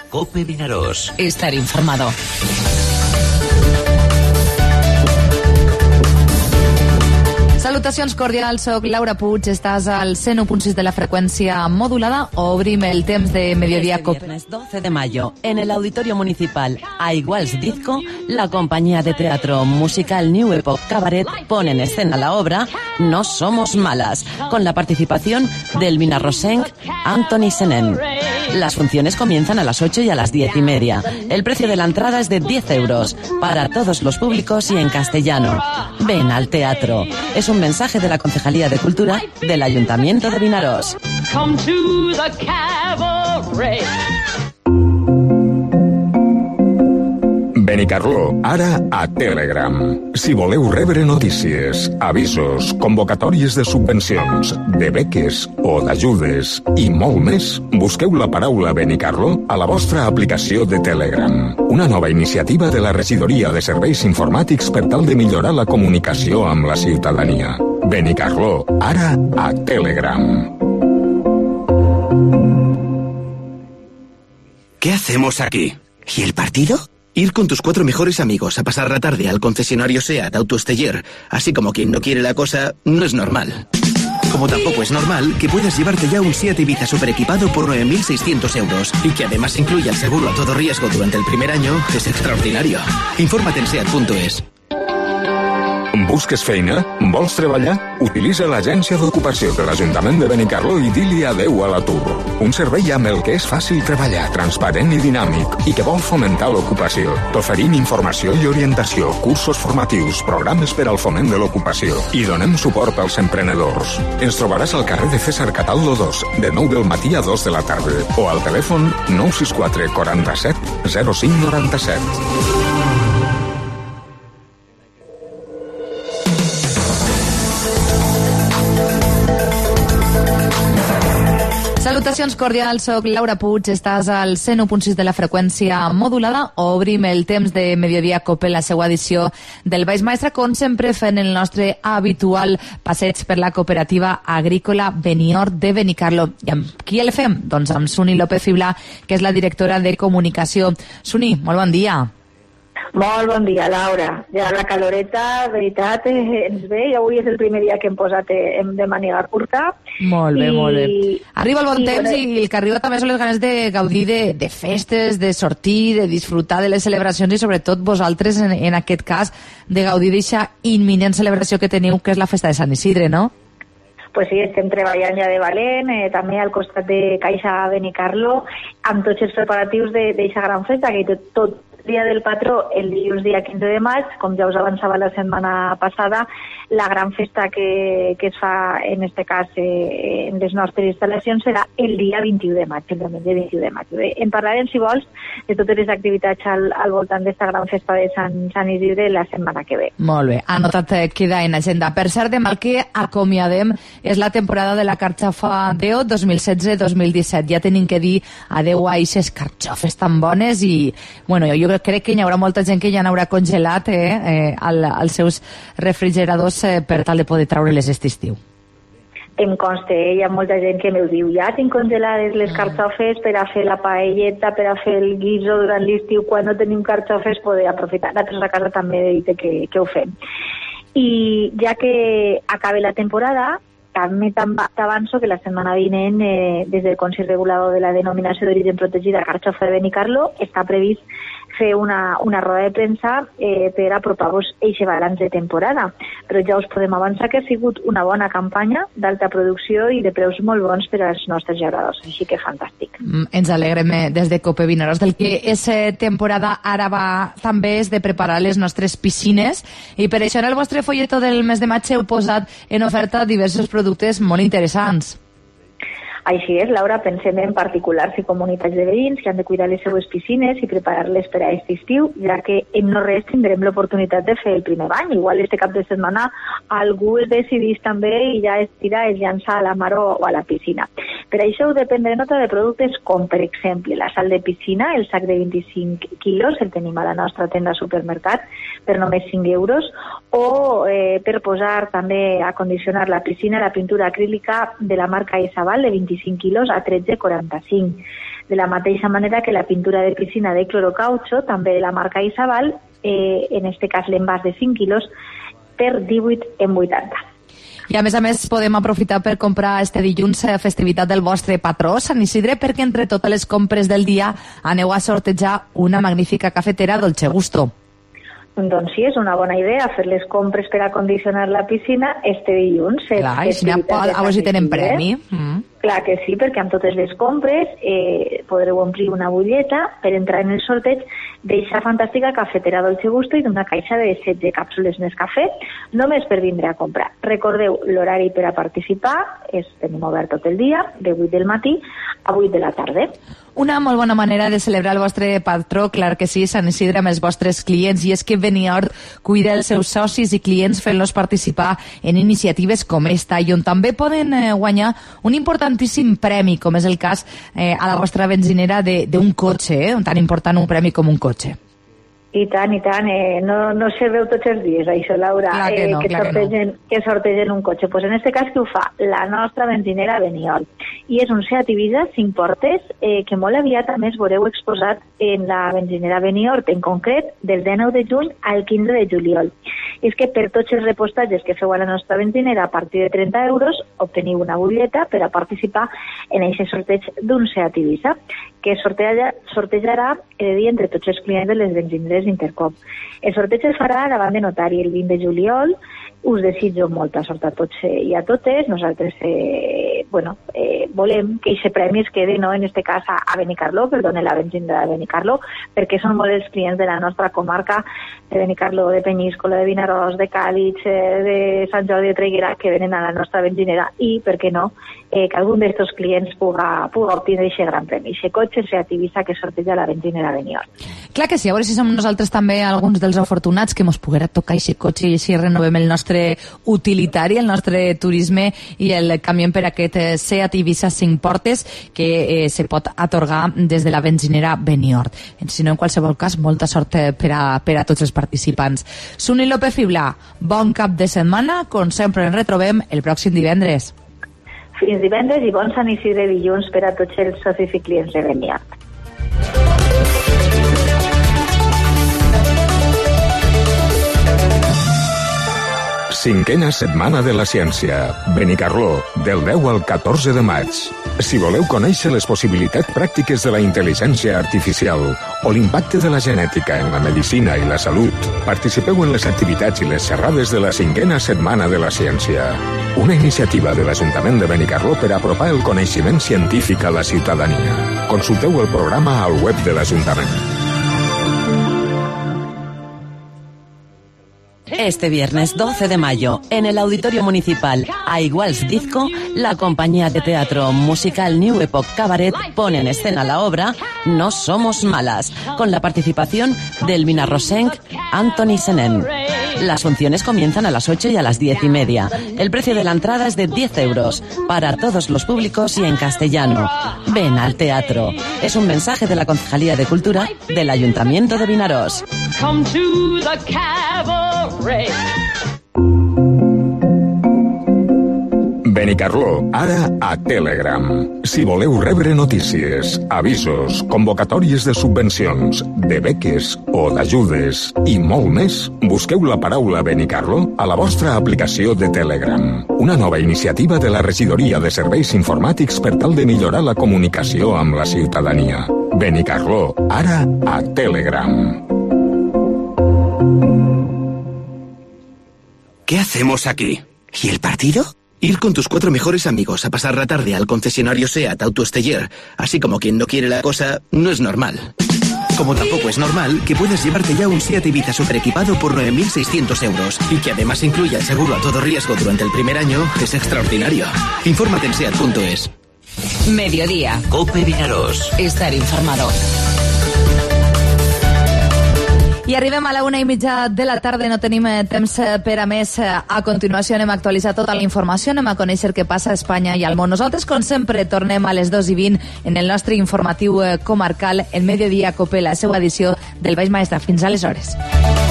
COPE Vinaròs. Estar informado. Salutacions cordials, soc Laura Puig, estàs al 101.6 de la frecuencia modulada. Obrim el temps de Mediodía COPE. Viernes 12 de mayo, en el Auditorio Municipal a Iguals Disco, la compañía de teatro musical New Epoch Cabaret pone en escena la obra No Somos Malas, con la participación del vinarrosenc Anthony Senen. Las funciones comienzan a las 8 y a las 10:30. El precio de la entrada es de 10 euros para todos los públicos y en castellano. Ven al teatro. Es un mensaje de la Concejalía de Cultura del Ayuntamiento de Vinaròs. Benicarló, ara a Telegram. Si voleu rebre notícies, avisos, convocatòries de subvencions, de beques o d'ajudes i molt més, busqueu la paraula Benicarló a la vostra aplicació de Telegram. Una nova iniciativa de la Regidoria de Serveis Informàtics per tal de millorar la comunicació amb la ciutadania. Benicarló, ara a Telegram. ¿Qué hacemos aquí? ¿Y el partido? Ir con tus 4 mejores amigos a pasar la tarde al concesionario SEAT Autoesteller, así como quien no quiere la cosa, no es normal. Como tampoco es normal que puedas llevarte ya un SEAT Ibiza super equipado por 9.600 euros y que además incluya el seguro a todo riesgo durante el primer año, es extraordinario. Infórmate en SEAT.es. Busques feina? Vols treballar? Utilitza l'Agència d'Ocupació de l'Ajuntament de Benicarló i di-li adeu a l'atur. Un servei amb el que és fàcil treballar, transparent i dinàmic i que vol fomentar l'ocupació. T'oferim informació i orientació, cursos formatius, programes per al foment de l'ocupació i donem suport als emprenedors. Ens trobaràs al carrer de César Cataldo 2, de 9 del matí a 2 de la tarda o al telèfon 964 47 05 97. Salutacions cordials, soc Laura Puig, estàs al 101.6 de la freqüència modulada. Obrim el temps de Mediodía COPE, la seva edició del Baix Maestre, com sempre fent el nostre habitual passeig per la cooperativa agrícola Benior de Benicarló. I amb qui el fem? Doncs amb Suni López Fibla, que és la directora de comunicació. Suni, molt bon dia. Molt bon dia, Laura. Ja la caloreta, veritat, ens ve i avui és el primer dia que hem posat de màniga curta. Molt bé, molt bé. Arriba el bon temps i el que arriba també són les ganes de gaudir de festes, de sortir, de disfrutar de les celebracions i sobretot vosaltres, en aquest cas, de gaudir d'aquesta imminent celebració que teniu, que és la festa de Sant Isidre, no? Pues sí, estem treballant ja de valent, també al costat de Caixa Benicarló, amb tots els preparatius d'aquesta gran festa, que tot dia del patró, el dilluns dia 15 de maig, com ja us avançava la setmana passada, la gran festa que es fa, en este cas, en les nostres instal·lacions, serà el dia 21 de maig, el diumenge 21 de maig. Bé, en parlarem, si vols, de totes les activitats al voltant d'esta gran festa de Sant Isidre la setmana que ve. Molt bé, anotat queda en agenda. Per cert, demà el que acomiadem és la temporada de la carxofa DEO 2016-2017. Ja tenim que dir adeu a aquestes carxofes tan bones i, bueno, jo crec que hi haurà molta gent que ja n'haurà congelat als seus refrigeradors per tal de poder treure-les aquest estiu. Em consta, hi ha molta gent que m'ho diu, ja tinc congelades les carxofes per a fer la paelleta, per a fer el guiso durant l'estiu, quan no tenim carxofes poder aprofitar. Nosaltres a casa també he dit que ho fem. I ja que acabe la temporada, també t'avanço que la setmana vinent, des del Consell Regulador de la Denominació d'Origen Protegida Carxofa de Benicarló, està previst fer una roda de premsa per apropar-vos eixe balanç de temporada. Però ja us podem avançar que ha sigut una bona campanya d'alta producció i de preus molt bons per als nostres llauradors, així que fantàstic. Ens alegrem des de COPE Vinaròs. Del que és temporada ara va també és de preparar les nostres piscines i per això en el vostre folletó del mes de maig heu posat en oferta diversos productes molt interessants. Així és, Laura, pensem en particulars i comunitats de veïns que han de cuidar les seues piscines i preparar-les per a aquest estiu, ja que en no res tindrem l'oportunitat de fer el primer bany. Igual este cap de setmana algú es decidís també i ja es tira, es llança a la mar o a la piscina. Per això heu de prendre nota de productes com, per exemple, la sal de piscina, el sac de 25 quilos, el tenim a la nostra tenda supermercat per només 5 euros, o per posar també a condicionar la piscina la pintura acrílica de la marca Isabal de 25 25 quilos a 13,45. De la mateixa manera que la pintura de piscina de clorocaucho, també de la marca Isabal, en este cas l'envàs de 5 quilos, per 18,80. I a més podem aprofitar per comprar este dilluns festivitat del vostre patró, Sant Isidre, perquè entre totes les compres del dia aneu a sortejar una magnífica cafetera Dolce Gusto. Doncs sí, és una bona idea fer les compres per acondicionar la piscina este dilluns. Clar, i si a veure si tenen premi. Clar que sí, perquè amb totes les compres podreu omplir una butlleta per entrar en el sorteig d'eixa fantàstica cafetera Dolce Gusto i d'una caixa de 16 càpsules Nescafé, només per vindre a comprar. Recordeu, l'horari per a participar tenim obert tot el dia, de 8 del matí a 8 de la tarda. Una molt bona manera de celebrar el vostre patró, clar que sí, Sant Isidre, amb els vostres clients, i és que Benihort cuida els seus socis i clients fent-los participar en iniciatives com esta, i on també poden guanyar un importantíssim premi, com és el cas a la vostra benzinera d'un cotxe, tan important un premi com un cotxe. I tant, no se veu tots els dies, això, Laura, que sortegen un cotxe. Pues en este cas, que ho fa? La nostra benzinera Benihort. I és un Seat Ibiza 5 portes que molt aviat, a més, veureu exposat en la benzinera Benihort, en concret, del 19 de juny al 15 de juliol. I és que per tots els repostatges que feu a la nostra benzinera a partir de 30 euros obteniu una butlleta per a participar en aquest sorteig d'un Seat Ibiza, que sortejarà entre tots els clients de les benzineres Intercom. El sorteig es farà davant de notari el 20 de juliol. Us desitjo molta sort a tots i a totes. Nosaltres volem que aquest premi es quedi, en este cas a Benicarló, perdone, la benzinera de Benicarló, perquè són molts els clients de la nostra comarca, de Benicarló, de Penyíscola, de Vinaròs, de Càlig, de Sant Jordi de Traiguera, que venen a la nostra benzinera, i, per què no, que algun d'aquests clients puga obtenir aquest gran premi, aquest cotxe Seat Ibiza que sorteja la benzinera Benihort. Clar que sí, a veure si som nosaltres també alguns dels afortunats que mos poguera tocar aquest cotxe i així renovem el nostre utilitari, el nostre turisme i el canviem per aquest Seat Ibiza 5 portes que se pot atorgar des de la benzinera Benihort. Si no, en qualsevol cas, molta sort per a tots els participants. Suni López Fibla, bon cap de setmana, com sempre ens retrobem el pròxim divendres. Fins divendres i bon Sant Isidre dilluns per a tots els socis i clients de Benihort. Cinquena setmana de la ciència. Benicarló, del 10 al 14 de maig. Si voleu conèixer les possibilitats pràctiques de la intel·ligència artificial o l'impacte de la genètica en la medicina i la salut, participeu en les activitats i les xerrades de la cinquena setmana de la ciència. Una iniciativa de l'Ajuntament de Benicarló per apropar el coneixement científic a la ciutadania. Consulteu el programa al web de l'Ajuntament. Este viernes 12 de mayo, en el Auditorio Municipal A Iguals Disco, la compañía de teatro musical New Epoch Cabaret pone en escena la obra No Somos Malas, con la participación del vinarrosenc Anthony Senen. Las funciones comienzan a las 8 y a las 10:30. El precio de la entrada es de 10 euros, para todos los públicos y en castellano. Ven al teatro. Es un mensaje de la Concejalía de Cultura del Ayuntamiento de Vinaròs. Come to the cabaret. Benicarló, ara a Telegram. Si voleu rebre notícies, avisos, convocatòries de subvencions, de beques o d'ajudes i molt més, busqueu la paraula Benicarló a la vostra aplicació de Telegram. Una nova iniciativa de la Regidoria de Serveis Informàtics per tal de millorar la comunicació amb la ciutadania. Benicarló, ara a Telegram. ¿Qué hacemos aquí? ¿Y el partido? Ir con tus 4 mejores amigos a pasar la tarde al concesionario SEAT Autoesteller, así como quien no quiere la cosa, no es normal. Como tampoco es normal que puedas llevarte ya un SEAT Ibiza superequipado por 9.600 euros y que además incluya el seguro a todo riesgo durante el primer año, es extraordinario. Infórmate en SEAT.es. Mediodía. COPE Vinaròs. Estar informado. I arribem a la 1:30 de la tarda, no tenim temps per a més. A continuació anem a actualitzar tota la informació, anem a conèixer què passa a Espanya i al món. Nosaltres, com sempre, tornem a les 2:20 en el nostre informatiu comarcal, el Mediodía Cope, la seva edició del Baix Maestrat. Fins aleshores.